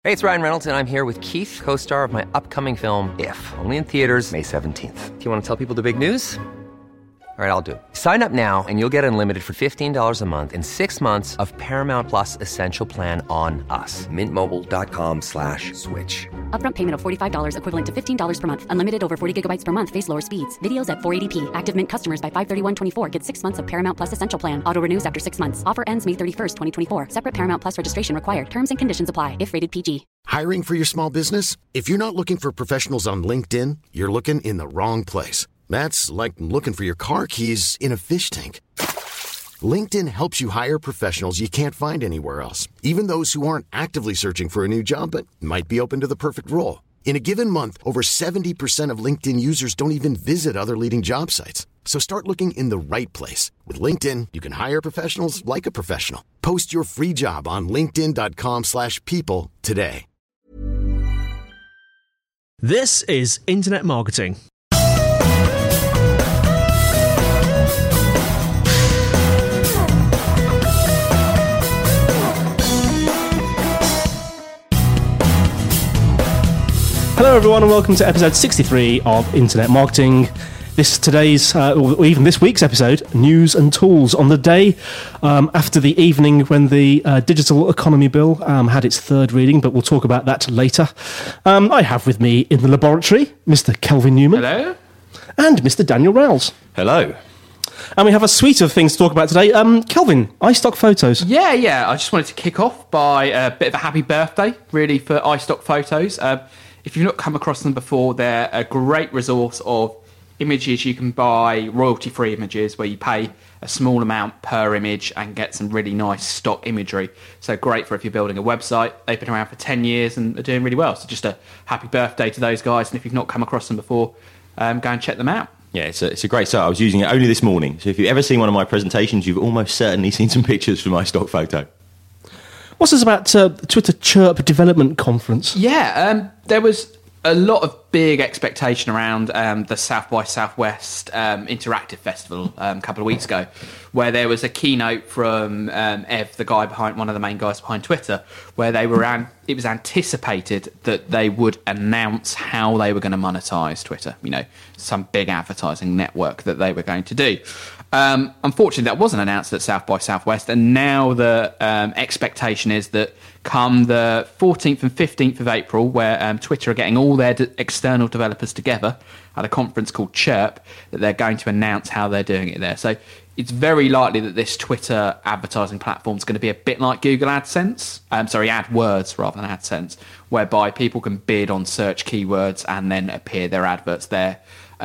Hey, it's Ryan Reynolds, and I'm here with Keith, co-star of my upcoming film, If, only in theaters May 17th. Do you want to tell people the big news? All right, I'll do it. Sign up now and you'll get unlimited for $15 a month and 6 months of Paramount Plus Essential Plan on us. MintMobile.com/switch. Upfront payment of $45 equivalent to $15 per month. Unlimited over 40 gigabytes per month. Face lower speeds. Videos at 480p. Active Mint customers by 531.24 get 6 months of Paramount Plus Essential Plan. Auto renews after 6 months. Offer ends May 31st, 2024. Separate Paramount Plus registration required. Terms and conditions apply if rated PG. Hiring for your small business? If you're not looking for professionals on LinkedIn, you're looking in the wrong place. That's like looking for your car keys in a fish tank. LinkedIn helps you hire professionals you can't find anywhere else, even those who aren't actively searching for a new job but might be open to the perfect role. In a given month, over 70% of LinkedIn users don't even visit other leading job sites. So start looking in the right place. With LinkedIn, you can hire professionals like a professional. Post your free job on linkedin.com/people today. This is Internet Marketing. Hello everyone and welcome to episode 63 of Internet Marketing. This is today's, or even this week's episode, News and Tools, on the day after the evening when the Digital Economy Bill had its third reading, but we'll talk about that later. I have with me in the laboratory Mr. Kelvin Newman. Hello. And Mr. Daniel Rowles. Hello. And we have a suite of things to talk about today. Kelvin, iStock Photos. Yeah. I just wanted to kick off by a bit of a happy birthday, really, for iStock Photos. If you've not come across them before, they're a great resource of images you can buy, royalty-free images, where you pay a small amount per image and get some really nice stock imagery. So great for if you're building a website. They've been around for 10 years and are doing really well. So just a happy birthday to those guys. And if you've not come across them before, go and check them out. Yeah, it's a great site. I was using it only this morning. So if you've ever seen one of my presentations, you've almost certainly seen some pictures from my stock photo. What's this about the Twitter Chirp Development Conference? Yeah, there was a lot of big expectation around the South by Southwest Interactive Festival a couple of weeks ago, where there was a keynote from Ev, the guy behind, one of the main guys behind Twitter, where it was anticipated that they would announce how they were going to monetize Twitter, some big advertising network that they were going to do. Unfortunately, that wasn't announced at South by Southwest, and now the expectation is that come the 14th and 15th of April, where Twitter are getting all their external developers together at a conference called Chirp, that they're going to announce how they're doing it there. So it's very likely that this Twitter advertising platform is going to be a bit like Google AdSense, AdWords rather than AdSense, whereby people can bid on search keywords and then appear their adverts there.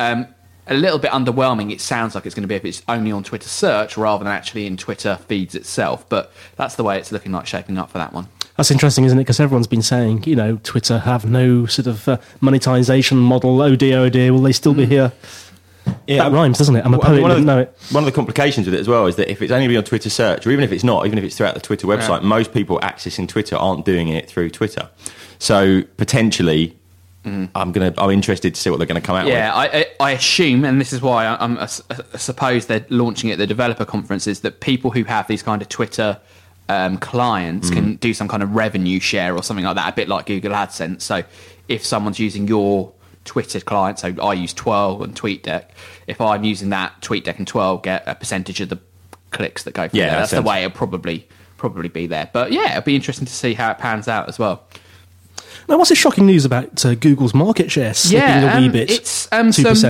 A little bit underwhelming, it sounds like it's going to be if it's only on Twitter search rather than actually in Twitter feeds itself, but that's the way it's looking like shaping up for that one. That's interesting, isn't it? Because everyone's been saying, Twitter have no sort of monetization model. Oh dear, will they still be here? Yeah, that rhymes, doesn't it? I'm a poet, didn't know it. One of the complications with it as well is that if it's only on Twitter search, or even if it's not, even if it's throughout the Twitter website, most people accessing Twitter aren't doing it through Twitter. So potentially, I'm interested to see what they're going to come out with. Yeah, I assume, and this is why I suppose they're launching it at the developer conferences, that people who have these kind of Twitter clients can do some kind of revenue share or something like that, a bit like Google AdSense. So if someone's using your Twitter client, so I use Twirl and TweetDeck, if I'm using that, TweetDeck and Twirl get a percentage of the clicks that go from there. That's the way it'll probably be there. But yeah, it'll be interesting to see how it pans out as well. Now, what's the shocking news about Google's market share slipping a wee bit? It's some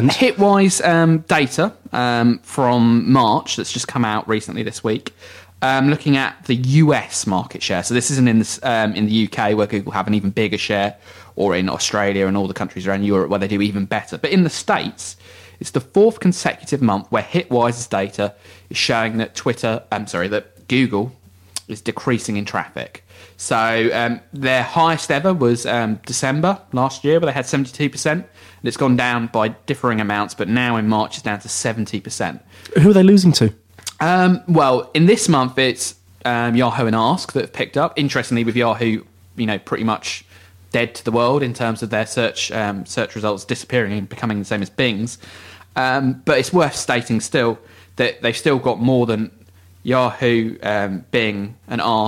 Hitwise data from March that's just come out recently this week, looking at the US market share. So this isn't in the UK, where Google have an even bigger share, or in Australia and all the countries around Europe where they do even better. But in the States, it's the fourth consecutive month where Hitwise's data is showing that that Google is decreasing in traffic. So their highest ever was December last year, where they had 72%, and it's gone down by differing amounts, but now in March it's down to 70%. Who are they losing to? Well, in this month it's Yahoo and Ask that have picked up. Interestingly, with Yahoo, pretty much dead to the world in terms of their search results disappearing and becoming the same as Bing's. But it's worth stating still that they've still got more than Yahoo, Bing and Ask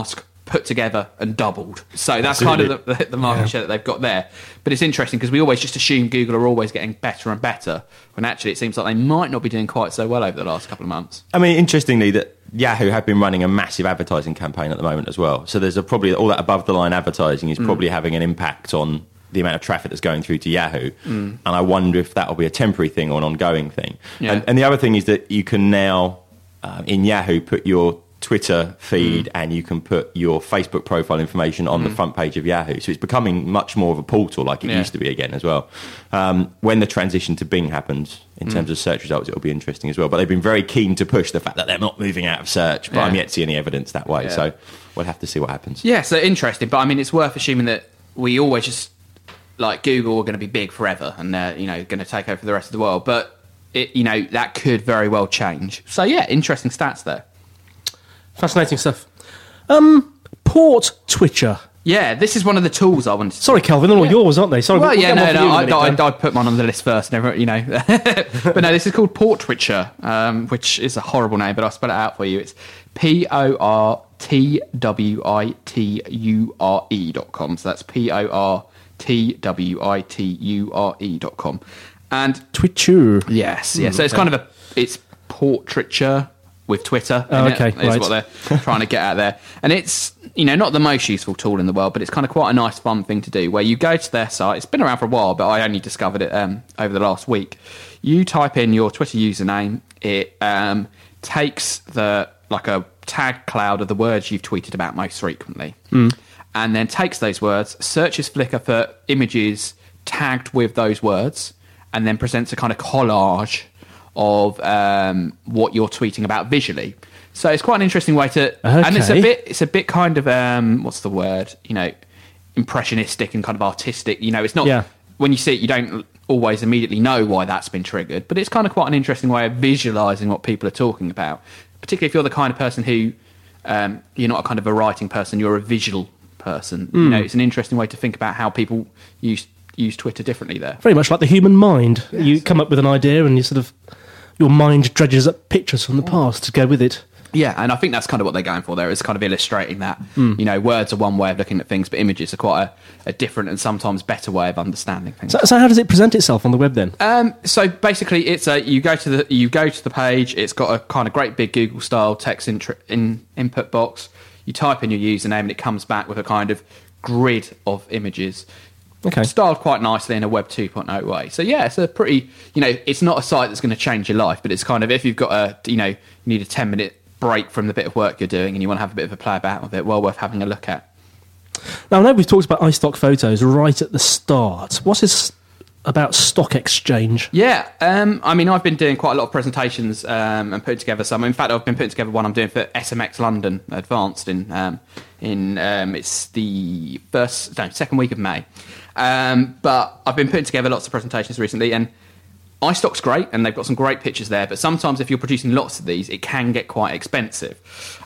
put together and doubled. So that's kind of the market share that they've got there. But it's interesting because we always just assume Google are always getting better and better, when actually it seems like they might not be doing quite so well over the last couple of months. I mean, interestingly, that Yahoo have been running a massive advertising campaign at the moment as well. So there's probably all that above the line advertising is probably having an impact on the amount of traffic that's going through to Yahoo. And I wonder if that will be a temporary thing or an ongoing thing. Yeah. And the other thing is that you can now, in Yahoo, put your Twitter feed and you can put your Facebook profile information on the front page of Yahoo. So it's becoming much more of a portal like it used to be again as well. When the transition to Bing happens in terms of search results, it'll be interesting as well. But they've been very keen to push the fact that they're not moving out of search, but I'm yet to see any evidence that way. So we'll have to see what happens. Yeah, so interesting. But I mean, it's worth assuming that we always just, like, Google are going to be big forever and they're, going to take over the rest of the world. But, that could very well change. So, yeah, interesting stats there. Fascinating stuff. Port Twitcher. Yeah, this is one of the tools I wanted to... Sorry, Kelvin, they're all yours, aren't they? Sorry, well, yeah, I put mine on the list first, never, But no, this is called Port Twitcher, which is a horrible name, but I'll spell it out for you. It's PortWiture.com. So that's PortWiture.com. And Twitcher. Yes, yeah. So it's kind of it's portraiture with Twitter. Oh, okay, is what they're trying to get out there. And it's, not the most useful tool in the world, but it's kind of quite a nice, fun thing to do, where you go to their site. It's been around for a while, but I only discovered it over the last week. You type in your Twitter username. It takes a tag cloud of the words you've tweeted about most frequently, and then takes those words, searches Flickr for images tagged with those words, and then presents a kind of collage of what you're tweeting about visually. So it's quite an interesting way to, and it's a bit kind of what's the word? Impressionistic and kind of artistic. It's not when you see it, you don't always immediately know why that's been triggered, but it's kind of quite an interesting way of visualizing what people are talking about. Particularly if you're the kind of person who you're not a kind of a writing person, you're a visual person. It's an interesting way to think about how people use Twitter differently there. Very much like the human mind. Yes. You come up with an idea and your mind dredges up pictures from the past to go with it. Yeah, and I think that's kind of what they're going for there, is kind of illustrating that, words are one way of looking at things, but images are quite a different and sometimes better way of understanding things. So how does it present itself on the web then? So basically, it's you go to the page. It's got a kind of great big Google style text input box. You type in your username, and it comes back with a kind of grid of images. Okay. Styled quite nicely in a Web 2.0 way. So yeah, it's a pretty, it's not a site that's going to change your life, but it's kind of, if you've got you need a 10-minute break from the bit of work you're doing and you want to have a bit of a play about with it, well worth having a look at. Now, I know we've talked about iStock Photos right at the start. What's this about Stock Exchange? Yeah, I've been doing quite a lot of presentations and putting together some. In fact, I've been putting together one I'm doing for SMX London Advanced in it's the second week of May. But I've been putting together lots of presentations recently, and iStock's great, and they've got some great pictures there, but sometimes if you're producing lots of these, it can get quite expensive.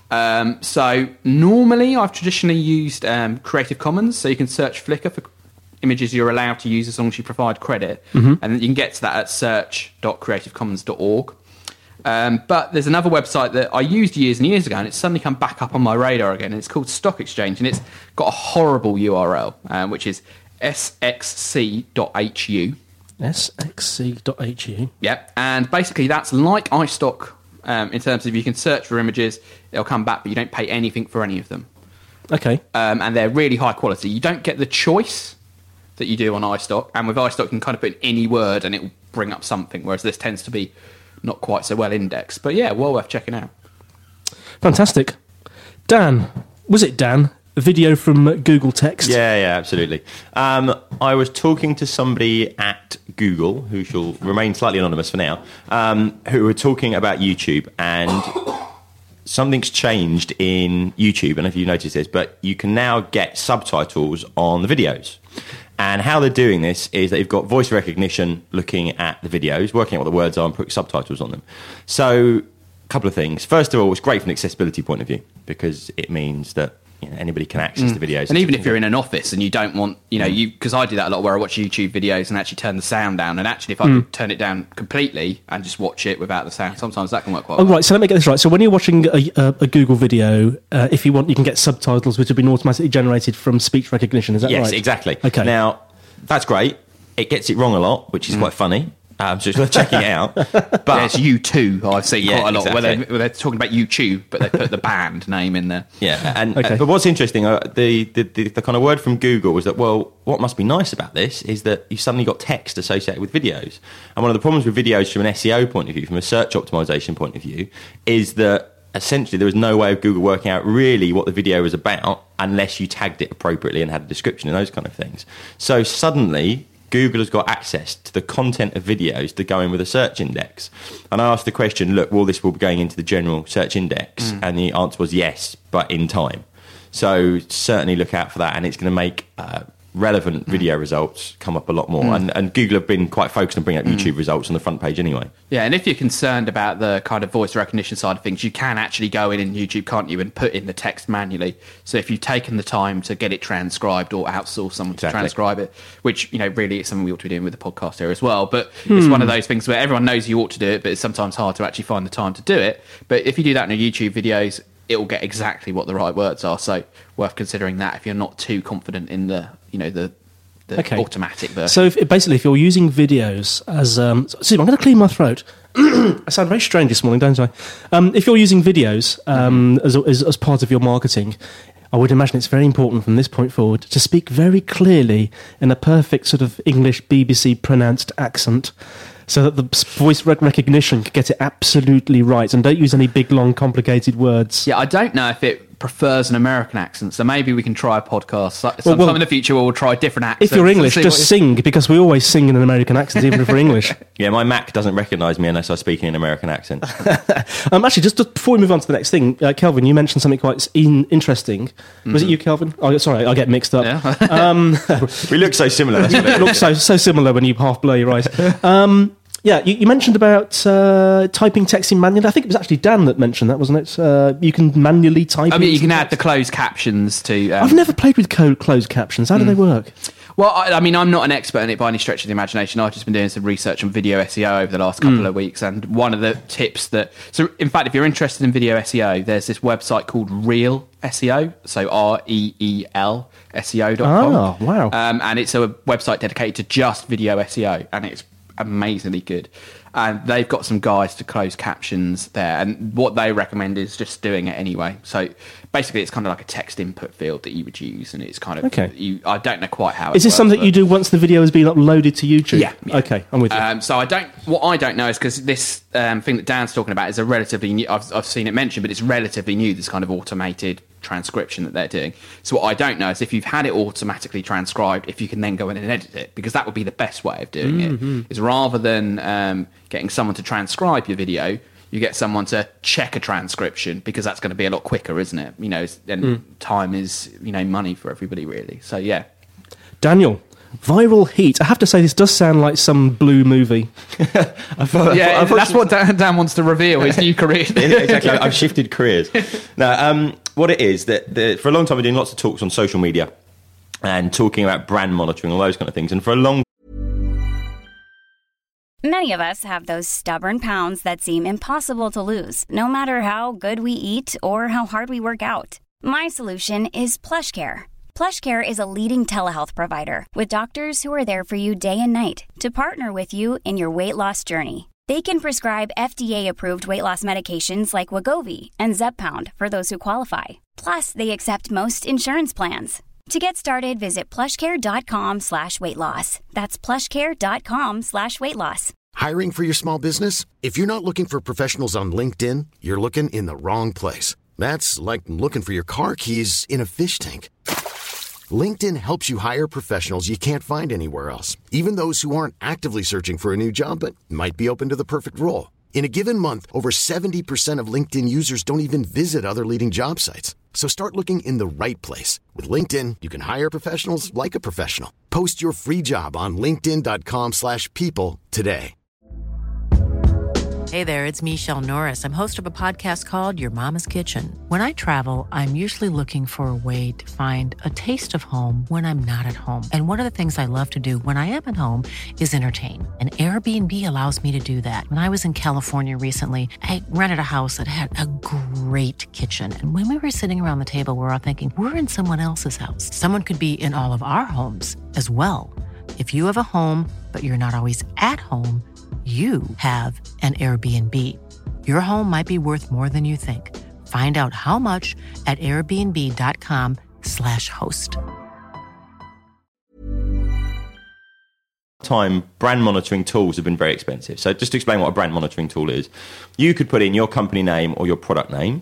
So normally I've traditionally used Creative Commons, so you can search Flickr for images you're allowed to use as long as you provide credit, and then you can get to that at search.creativecommons.org. But there's another website that I used years and years ago, and it's suddenly come back up on my radar again, and it's called Stock Exchange, and it's got a horrible URL, which is sxc.hu. sxc.hu. Yep, and basically that's like iStock in terms of you can search for images, they'll come back, but you don't pay anything for any of them. Okay. And they're really high quality. You don't get the choice that you do on iStock, and with iStock you can kind of put in any word and it will bring up something, whereas this tends to be not quite so well indexed. But yeah, well worth checking out. Fantastic. Dan, was it Dan? A video from Google Text? Yeah, absolutely. I was talking to somebody at Google, who shall remain slightly anonymous for now, who were talking about YouTube, and something's changed in YouTube. I don't know if you noticed this, but you can now get subtitles on the videos. And how they're doing this is they've got voice recognition looking at the videos, working out what the words are and putting subtitles on them. So, a couple of things. First of all, it's great from an accessibility point of view, because it means that anybody can access the videos. And even if you're in an office and you don't want, because I do that a lot where I watch YouTube videos and actually turn the sound down. And actually, if I could turn it down completely and just watch it without the sound, sometimes that can work quite well. Oh, right. So let me get this right. So when you're watching a Google video, if you want, you can get subtitles which have been automatically generated from speech recognition. Is that right? Yes, exactly. Okay. Now, that's great. It gets it wrong a lot, which is quite funny. So it's worth checking it out. But there's U2, I've seen quite a lot, exactly. where they're talking about YouTube, but they put the band name in there. Yeah, and but what's interesting, the kind of word from Google was that, well, what must be nice about this is that you've suddenly got text associated with videos. And one of the problems with videos from an SEO point of view, from a search optimization point of view, is that essentially there was no way of Google working out really what the video was about unless you tagged it appropriately and had a description and those kind of things. So suddenly Google has got access to the content of videos to go in with a search index. And I asked the question, look, will this be going into the general search index? And the answer was yes, but in time. So certainly look out for that, and it's going to make relevant video results come up a lot more. And Google have been quite focused on bringing up YouTube results on the front page anyway. Yeah, and if you're concerned about the kind of voice recognition side of things, you can actually go in YouTube, can't you, and put in the text manually. So if you've taken the time to get it transcribed or outsource someone to transcribe it, which, really is something we ought to be doing with the podcast here as well. But it's one of those things where everyone knows you ought to do it, but it's sometimes hard to actually find the time to do it. But if you do that in your YouTube videos, it will get exactly what the right words are. So worth considering that if you're not too confident in the automatic version. So if you're using videos as... I'm going to clean my throat. I sound very strange this morning, don't I? If you're using videos as part of your marketing, I would imagine it's very important from this point forward to speak very clearly in a perfect sort of English BBC pronounced accent, so that the voice recognition can get it absolutely right, and don't use any big, long, complicated words. Yeah, I don't know if it prefers an American accent, so maybe we can try a podcast sometime in the future where we'll try different accents. If you're English, just sing, because we always sing in an American accent, even if we're English. Yeah, my Mac doesn't recognise me unless I speak in an American accent. Actually, just before we move on to the next thing, Kelvin, you mentioned something quite interesting. Was it you, Kelvin? Oh, sorry, I get mixed up. Yeah. We look so similar. That's what it is. Look so similar when you half blur your eyes. Yeah, you mentioned about typing text in manually. I think it was actually Dan that mentioned that, wasn't it? You can manually type. I mean, you can add the closed captions to... I've never played with closed captions. How do they work? Well, I mean, I'm not an expert in it by any stretch of the imagination. I've just been doing some research on video SEO over the last couple of weeks, and one of the tips that... So, in fact, if you're interested in video SEO, there's this website called Reel SEO, so REEL SEO.com. Oh, wow. And it's a website dedicated to just video SEO, and it's amazingly good, and they've got some guides to closed captions there, and what they recommend is just doing it anyway. So basically it's kind of like a text input field that you would use, and it's kind of I don't know quite how is this something you do once the video has been uploaded to YouTube? Yeah. Okay, I'm with you. So what I don't know is, because this thing that Dan's talking about is a relatively new, I've seen it mentioned, but it's relatively new, this kind of automated transcription that they're doing. So what I don't know is if you've had it automatically transcribed, if you can then go in and edit it, because that would be the best way of doing it, is rather than getting someone to transcribe your video, you get someone to check a transcription, because that's going to be a lot quicker, isn't it? And time is money for everybody, really. So yeah. Daniel, viral heat. I have to say, this does sound like some Blue movie. That's what Dan wants to reveal, his new career. Exactly. I've shifted careers. Now, what it is, that for a long time we're doing lots of talks on social media and talking about brand monitoring, all those kind of things. And for a long Many of us have those stubborn pounds that seem impossible to lose, no matter how good we eat or how hard we work out. My solution is PlushCare. PlushCare is a leading telehealth provider with doctors who are there for you day and night to partner with you in your weight loss journey. They can prescribe FDA-approved weight loss medications like Wegovy and Zepbound for those who qualify. Plus, they accept most insurance plans. To get started, visit plushcare.com/weightloss. That's plushcare.com/weightloss. Hiring for your small business? If you're not looking for professionals on LinkedIn, you're looking in the wrong place. That's like looking for your car keys in a fish tank. LinkedIn helps you hire professionals you can't find anywhere else, even those who aren't actively searching for a new job but might be open to the perfect role. In a given month, over 70% of LinkedIn users don't even visit other leading job sites. So start looking in the right place. With LinkedIn, you can hire professionals like a professional. Post your free job on linkedin.com/people today. Hey there, it's Michelle Norris. I'm host of a podcast called Your Mama's Kitchen. When I travel, I'm usually looking for a way to find a taste of home when I'm not at home. And one of the things I love to do when I am at home is entertain. And Airbnb allows me to do that. When I was in California recently, I rented a house that had a great kitchen. And when we were sitting around the table, we were all thinking, we're in someone else's house. Someone could be in all of our homes as well. If you have a home, but you're not always at home, you have an Airbnb. Your home might be worth more than you think. Find out how much at airbnb.com/host. Time, brand monitoring tools have been very expensive. So just to explain what a brand monitoring tool is, you could put in your company name or your product name,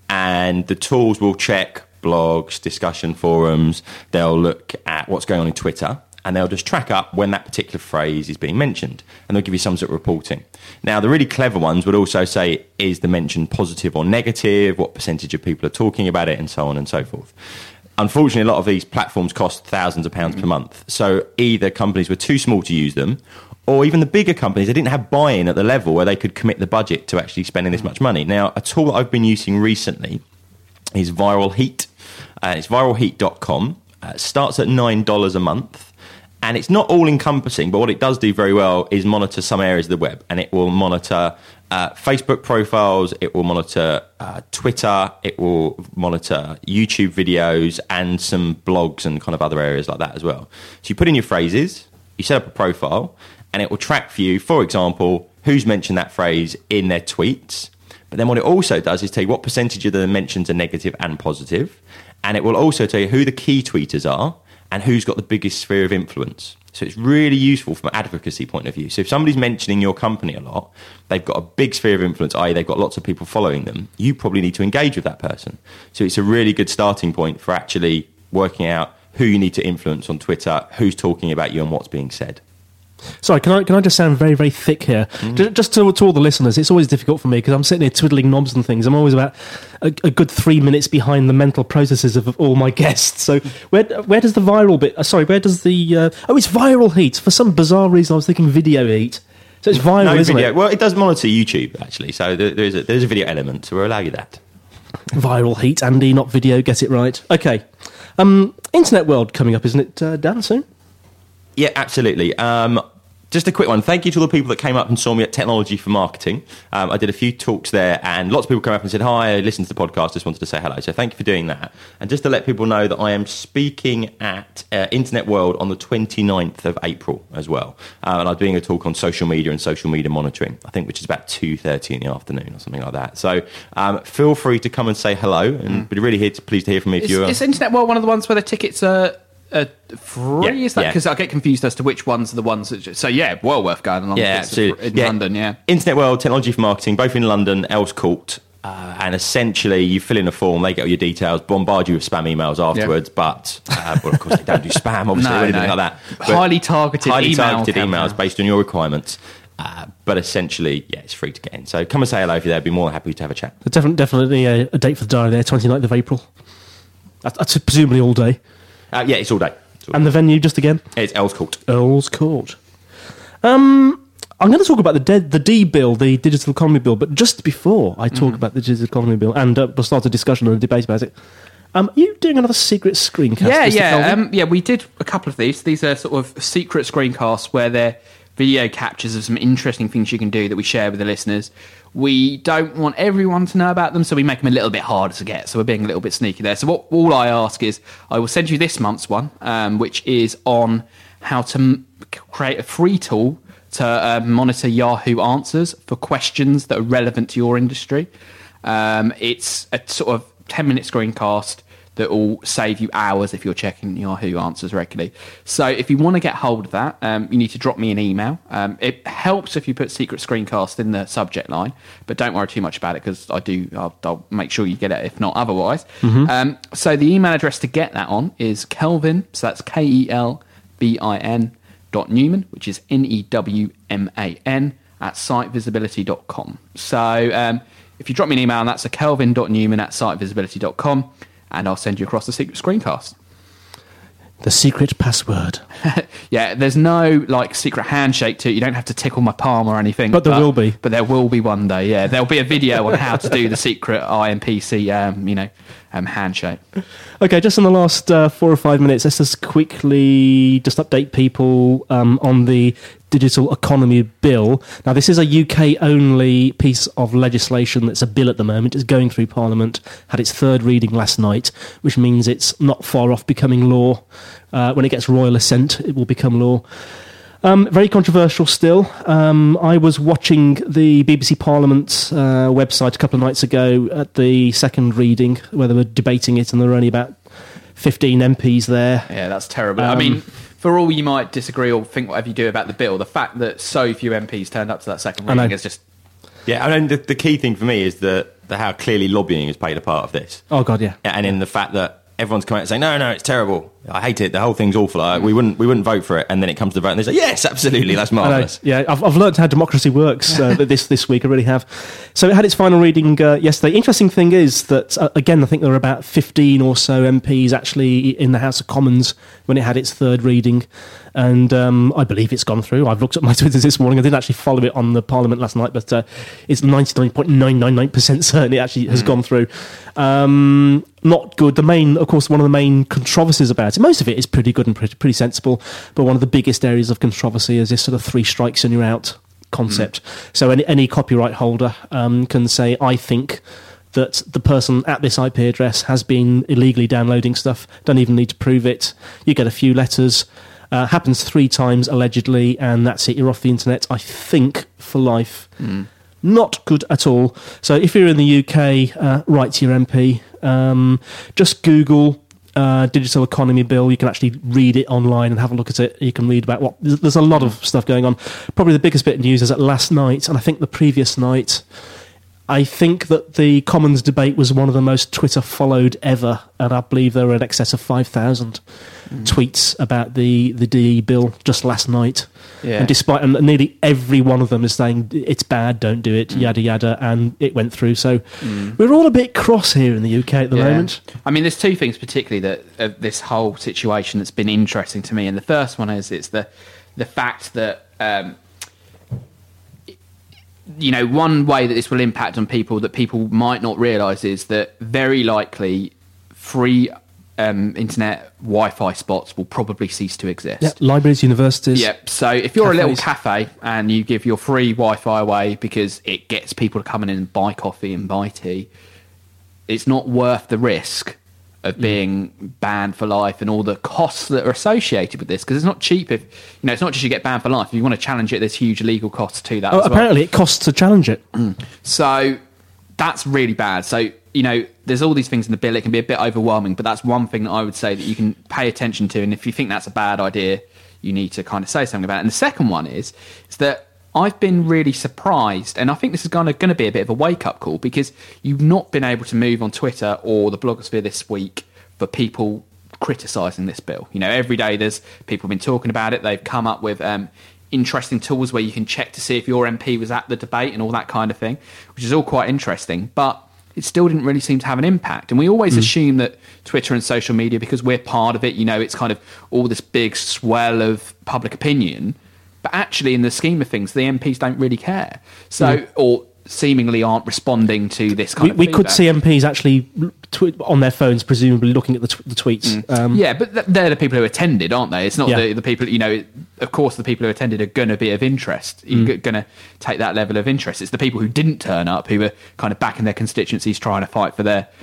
and the tools will check blogs, discussion forums, they'll look at what's going on in Twitter, and they'll just track up when that particular phrase is being mentioned, and they'll give you some sort of reporting. Now, the really clever ones would also say, is the mention positive or negative, what percentage of people are talking about it, and so on and so forth. Unfortunately, a lot of these platforms cost thousands of pounds per month, so either companies were too small to use them, or even the bigger companies, they didn't have buy-in at the level where they could commit the budget to actually spending this much money. Now, a tool that I've been using recently is Viral Heat. It's viralheat.com. It starts at $9 a month. And it's not all-encompassing, but what it does do very well is monitor some areas of the web. And it will monitor Facebook profiles, it will monitor Twitter, it will monitor YouTube videos, and some blogs and kind of other areas like that as well. So you put in your phrases, you set up a profile, and it will track for you, for example, who's mentioned that phrase in their tweets. But then what it also does is tell you what percentage of the mentions are negative and positive. And it will also tell you who the key tweeters are, and who's got the biggest sphere of influence. So it's really useful from an advocacy point of view. So if somebody's mentioning your company a lot, they've got a big sphere of influence, i.e. they've got lots of people following them, you probably need to engage with that person. So it's a really good starting point for actually working out who you need to influence on Twitter, who's talking about you and what's being said. Sorry, can I just sound very, very thick here? Just to all the listeners, it's always difficult for me because I'm sitting here twiddling knobs and things. I'm always about a good 3 minutes behind the mental processes of all my guests. So where does the viral bit... where does the... it's Viral Heat. For some bizarre reason, I was thinking Video Heat. So it's viral, isn't it? Well, it does monitor YouTube, actually. So there's a video element, so we'll allow you that. Viral Heat, Andy, not video. Get it right. Okay. Internet World coming up, isn't it, Dan, soon? Yeah, absolutely. Just a quick one. Thank you to all the people that came up and saw me at Technology for Marketing. I did a few talks there, and lots of people came up and said, hi, I listened to the podcast, just wanted to say hello. So thank you for doing that. And just to let people know that I am speaking at Internet World on the 29th of April as well. And I'm doing a talk on social media and social media monitoring, I think, which is about 2:30 in the afternoon or something like that. So feel free to come and say hello, and we'd really pleased to hear from you. Is Internet World one of the ones where the tickets are... free? Yeah, is that because I get confused as to which ones are the ones that so well worth going along. Yeah, absolutely. In London. Internet World, Technology for Marketing, both in London, Earls Court, and essentially you fill in a form, they get all your details, bombard you with spam emails afterwards, but well, of course they don't do spam obviously or anything like that, but highly targeted emails based on your requirements. But essentially, it's free to get in. So come and say hello if you're there. I'd be more than happy to have a chat. Definitely a date for the diary there, 29th of April. That's presumably all day. It's all day. And the venue, just again? It's Earls Court. Earls Court. I'm going to talk about the D bill, the Digital Economy Bill, but just before I talk about the Digital Economy Bill, and we'll start a discussion and a debate about it, are you doing another secret screencast? Yeah, we did a couple of these. These are sort of secret screencasts where they're video captures of some interesting things you can do that we share with the listeners. We don't want everyone to know about them, so we make them a little bit harder to get. So we're being a little bit sneaky there. So all I ask is, I will send you this month's one, which is on how to create a free tool to monitor Yahoo Answers for questions that are relevant to your industry. It's a sort of 10-minute screencast that will save you hours if you're checking Yahoo Answers regularly. So if you want to get hold of that, you need to drop me an email. It helps if you put secret screencast in the subject line, but don't worry too much about it because I'll make sure you get it if not otherwise. So the email address to get that on is Kelvin, so that's KELVIN .Newman, which is NEWMAN at sitevisibility.com. So if you drop me an email, that's a Kelvin.Newman at sitevisibility.com, and I'll send you across the secret screencast. The secret password. Yeah, there's no like secret handshake to it. You don't have to tickle my palm or anything. But there will be. But there will be one day, yeah. There'll be a video on how to do the secret IMPC, handshake. Okay, just in the last 4 or 5 minutes, let's just quickly update people on the Digital Economy Bill. Now, this is a UK-only piece of legislation that's a bill at the moment. It's going through Parliament, had its third reading last night, which means it's not far off becoming law. When it gets royal assent, it will become law. Very controversial still. I was watching the BBC Parliament website a couple of nights ago at the second reading, where they were debating it, and there were only about 15 MPs there. Yeah, that's terrible. I mean, for all you might disagree or think whatever you do about the bill, the fact that so few MPs turned up to that second reading is just... Yeah, I mean, the key thing for me is the how clearly lobbying has played a part of this. Oh, God, yeah. And in the fact that everyone's come out and saying, no, it's terrible. I hate it. The whole thing's awful. We wouldn't vote for it. And then it comes to the vote and they say, yes, absolutely, that's marvellous. Yeah, I've learned how democracy works this week. I really have. So it had its final reading yesterday. Interesting thing is that, again, I think there were about 15 or so MPs actually in the House of Commons when it had its third reading. And I believe it's gone through. I've looked at my Twitter this morning. I didn't actually follow it on the Parliament last night, but it's 99.999% certain it actually has gone through. Not good. Of course, one of the main controversies about it, most of it is pretty good and pretty sensible, but one of the biggest areas of controversy is this sort of 3 strikes and you're out concept. So any copyright holder can say, I think that the person at this IP address has been illegally downloading stuff, don't even need to prove it. You get a few letters. Happens 3 times allegedly, and that's it. You're off the internet, I think, for life. Not good at all. So if you're in the UK, write to your MP. Just Google Digital Economy Bill. You can actually read it online and have a look at it. You can read about there's a lot of stuff going on. Probably the biggest bit of news is that last night, and I think the previous night, I think that the Commons debate was one of the most Twitter followed ever, and I believe there were in excess of 5,000 tweets about the DE bill just last night. Yeah. And nearly every one of them is saying it's bad, don't do it, yada yada, and it went through. So we're all a bit cross here in the UK at the moment. I mean, there's 2 things particularly that this whole situation that's been interesting to me, and the first one is it's the fact that. One way that this will impact on people that people might not realise is that very likely free internet Wi-Fi spots will probably cease to exist. Yep, libraries, universities. Yep. So if you're a little cafe and you give your free Wi-Fi away because it gets people to come in and buy coffee and buy tea, it's not worth the risk of being banned for life and all the costs that are associated with this, because it's not cheap. If it's not just you get banned for life. If you want to challenge it, there's huge legal costs to that. Apparently, it costs to challenge it. So that's really bad. So there's all these things in the bill. It can be a bit overwhelming, but that's one thing that I would say that you can pay attention to. And if you think that's a bad idea, you need to kind of say something about it. And the second one is that I've been really surprised, and I think this is going to be a bit of a wake-up call, because you've not been able to move on Twitter or the blogosphere this week for people criticising this bill. Every day there's people have been talking about it. They've come up with interesting tools where you can check to see if your MP was at the debate and all that kind of thing, which is all quite interesting. But it still didn't really seem to have an impact. And we always assume that Twitter and social media, because we're part of it, it's kind of all this big swell of public opinion. But actually, in the scheme of things, the MPs don't really care. So, or seemingly aren't responding to this kind of feedback. We could see MPs actually on their phones, presumably looking at the tweets. Yeah, but they're the people who attended, aren't they? It's not the people, of course, the people who attended are going to be of interest. You're going to take that level of interest. It's the people who didn't turn up, who were kind of back in their constituencies trying to fight for their,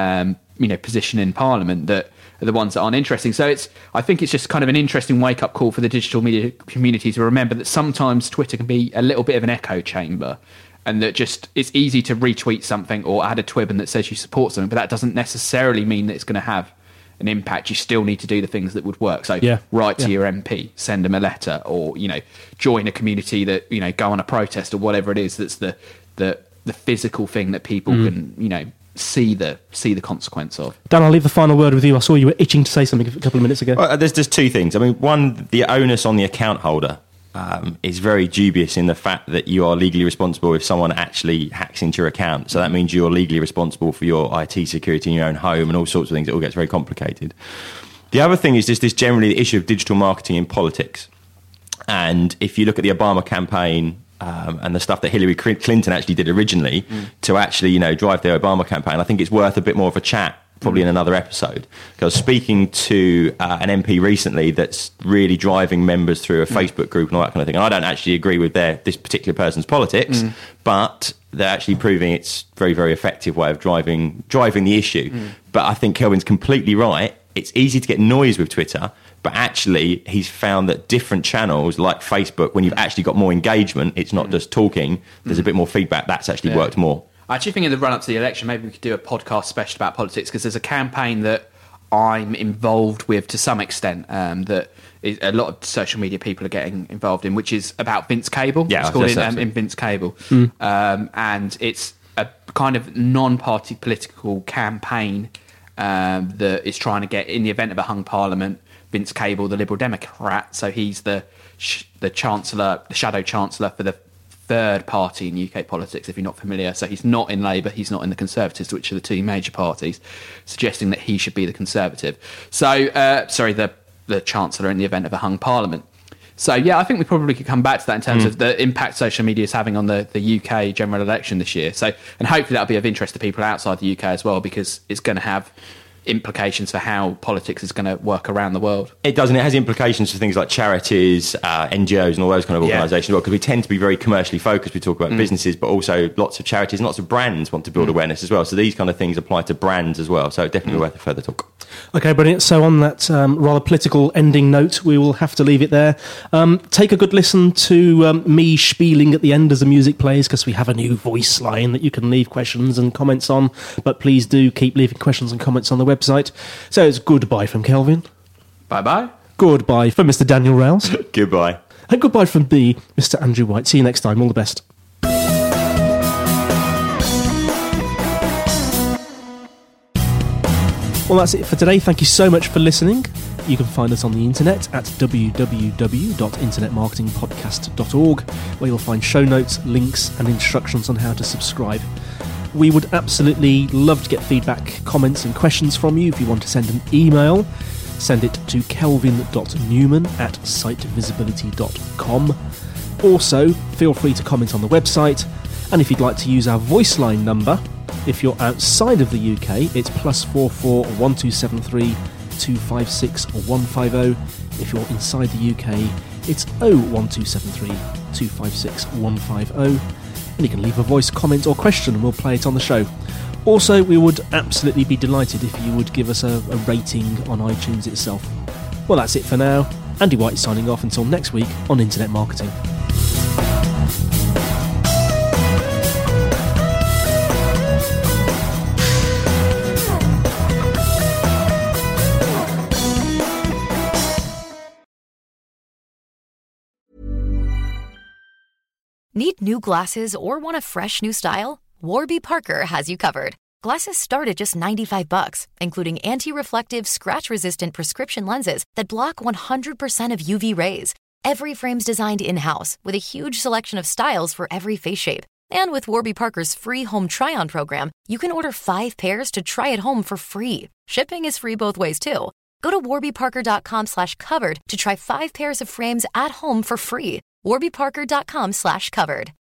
position in Parliament, that are the ones that aren't interesting. So I think it's just kind of an interesting wake-up call for the digital media community to remember that sometimes Twitter can be a little bit of an echo chamber, and that just it's easy to retweet something or add a twibbon that says you support something, but that doesn't necessarily mean that it's going to have an impact. You still need to do the things that would work. So write to your MP, send them a letter, or join a community that go on a protest or whatever it is. That's the physical thing that people can see the consequence of. Dan, I'll leave the final word with you. I saw you were itching to say something a couple of minutes ago. Well, there's 2 things. I mean, one, the onus on the account holder is very dubious in the fact that you are legally responsible if someone actually hacks into your account. So that means you're legally responsible for your IT security in your own home and all sorts of things. It all gets very complicated. The other thing is just this generally the issue of digital marketing in politics. And if you look at the Obama campaign and the stuff that Hillary Clinton actually did originally to actually, drive the Obama campaign, I think it's worth a bit more of a chat, probably in another episode. Because I was speaking to an MP recently that's really driving members through a Facebook group and all that kind of thing. And I don't actually agree with this particular person's politics, but they're actually proving it's very, very effective way of driving the issue. But I think Kelvin's completely right. It's easy to get noise with Twitter, but actually he's found that different channels like Facebook, when you've actually got more engagement, it's not just talking, there's a bit more feedback, that's actually worked more. I actually think in the run-up to the election, maybe we could do a podcast special about politics, because there's a campaign that I'm involved with to some extent that a lot of social media people are getting involved in, which is about Vince Cable. Yeah, it's called in Vince Cable. And it's a kind of non-party political campaign that is trying to get, in the event of a hung parliament, Vince Cable, the Liberal Democrat, so he's the Chancellor, the Shadow Chancellor for the third party in UK politics, if you're not familiar. So he's not in Labour, he's not in the Conservatives, which are the two major parties, suggesting that he should be the Conservative. So, the Chancellor in the event of a hung parliament. So, yeah, I think we probably could come back to that in terms of the impact social media is having on the UK general election this year. So, and hopefully that'll be of interest to people outside the UK as well, because it's going to have implications for how politics is going to work around the world. It does, and it has implications for things like charities, NGOs and all those kind of organisations as well, because we tend to be very commercially focused. We talk about businesses, but also lots of charities and lots of brands want to build awareness as well. So these kind of things apply to brands as well. So definitely worth a further talk. Okay, brilliant. So on that rather political ending note, we will have to leave it there. Take a good listen to me spieling at the end as the music plays, because we have a new voice line that you can leave questions and comments on. But please do keep leaving questions and comments on the website. So it's goodbye from Kelvin. Bye-bye. Goodbye from Mr. Daniel Rouse. Goodbye. And goodbye from me, Mr. Andrew White. See you next time. All the best. Well, that's it for today. Thank you so much for listening. You can find us on the internet at www.internetmarketingpodcast.org, where you'll find show notes, links, and instructions on how to subscribe. We would absolutely love to get feedback, comments, and questions from you. If you want to send an email, send it to kelvin.newman@sitevisibility.com. Also, feel free to comment on the website. And if you'd like to use our voice line number, if you're outside of the UK, it's +44 1273 256 150. If you're inside the UK, it's 01273 256 150. And you can leave a voice comment or question and we'll play it on the show. Also, we would absolutely be delighted if you would give us a rating on iTunes itself. Well, that's it for now. Andy White signing off until next week on Internet Marketing. Need new glasses or want a fresh new style? Warby Parker has you covered. Glasses start at just $95, including anti-reflective, scratch-resistant prescription lenses that block 100% of UV rays. Every frame's designed in-house with a huge selection of styles for every face shape. And with Warby Parker's free home try-on program, you can order 5 pairs to try at home for free. Shipping is free both ways, too. Go to warbyparker.com/covered to try 5 pairs of frames at home for free. warbyparker.com/covered.